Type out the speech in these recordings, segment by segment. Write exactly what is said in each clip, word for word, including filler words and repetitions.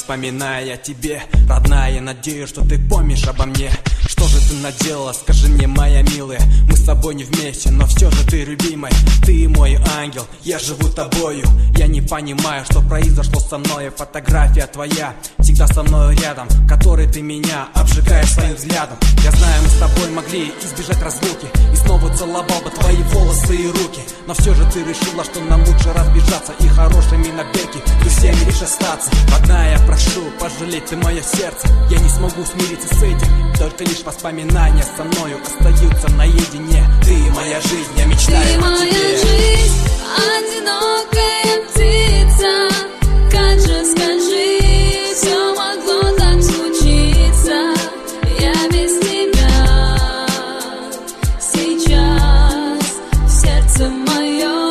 вспоминая о тебе. Родная, надеюсь, что ты помнишь обо мне. Что же ты наделала, скажи мне, моя милая. Мы с тобой не вместе, но все же ты любимая. Ты мой ангел, я живу тобою. Я не понимаю, что произошло со мной. Фотография твоя всегда со мной рядом, которой ты меня обжигаешь своим взглядом. Я знаю, мы с тобой могли избежать разлуки, и снова целовал бы твои волосы и руки. Но все же ты решила, что нам лучше разбежаться, и хорошими навеки друзьями лишь остаться. Родная, я прошу, пожалеть ты мое сердце. Я не смогу смириться с этим, только лишь воспоминания со мною остаются наедине. Ты моя жизнь, я мечтаю ты о тебе. Ты моя жизнь, одинокая птица. Как же, скажи, все могло так случиться? Я без тебя сейчас в сердце моем.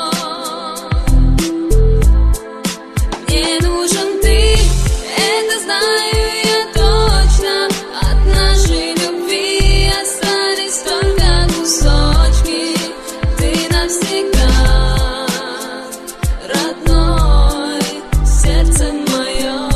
Мне нужен ты, это знаю я точно. От нашей любви остались только кусочки. Ты навсегда родной в сердце моем.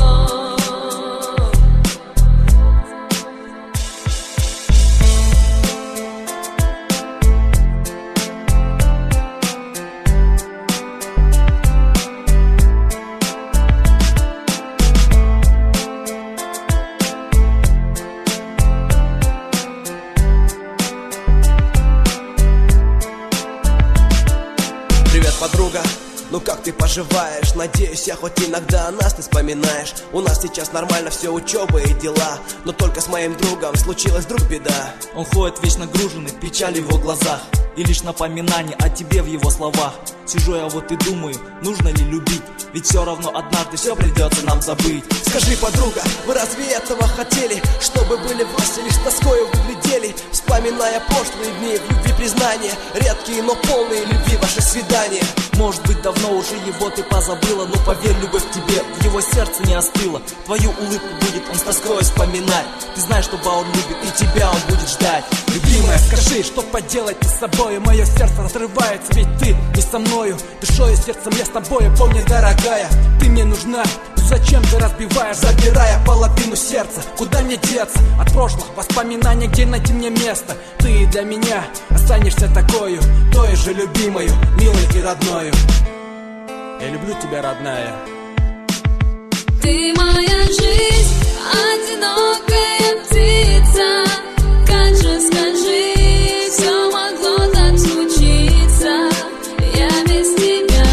Привет, подруга, ну как ты поживаешь? Надеюсь, я хоть иногда о нас ты вспоминаешь. У нас сейчас нормально все, учеба и дела, но только с моим другом случилась вдруг беда. Он ходит вечно груженный, печаль в его глазах, и лишь напоминание о тебе в его словах. Сижу я вот и думаю, нужно ли любить, ведь все равно однажды все придется нам забыть. Скажи, подруга, вы разве этого хотели? Чтобы были вместе, лишь тоскою вы глядели, вспоминая прошлые дни, в любви признания, редкие, но полные любви ваши свидания. Может быть, давно уже его ты позабыла, но поверь, любовь к тебе в его сердце не остыла. Твою улыбку будет он с тоской вспоминать. Ты знаешь, что он любит, и тебя он будет ждать. Любимая, скажи, что поделать ты с собой? Мое сердце разрывается, ведь ты не со мною. Душой и сердцем я с тобой, помни, дорогая, ты мне нужна. Зачем ты разбиваешь, забирая половину сердца? Куда мне деться от прошлых воспоминаний, где найти мне место? Ты для меня останешься такою, той же любимою, милой и родною. Я люблю тебя, родная. Ты моя жизнь, одинокая птица. Как же, скажи, все могло так случиться? Я без тебя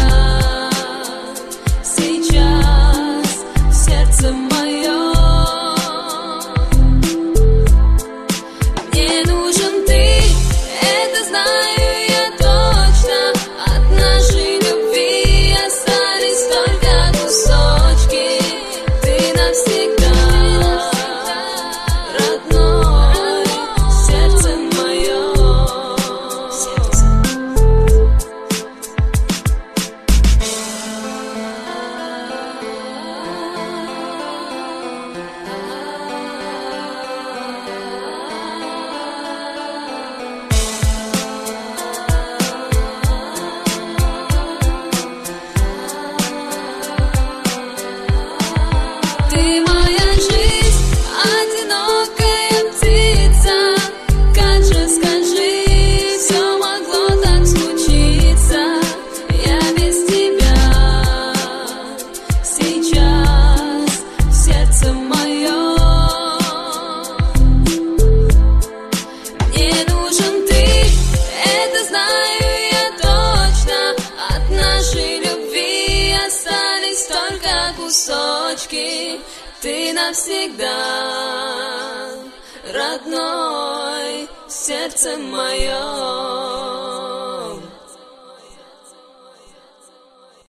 сейчас в сердце моем. Мне нужен ты, это знаю я точно. От нашей любви остались только кусочки. Ты навсегда родной в сердце моем. Ты моя жизнь, одинокая птица. Как же, скажи, все могло так случиться? Я без тебя сейчас в сердце моем. Мне нужен ты, это знаю я точно. От нашей любви остались только кусочки. Ты навсегда родной в сердце моем.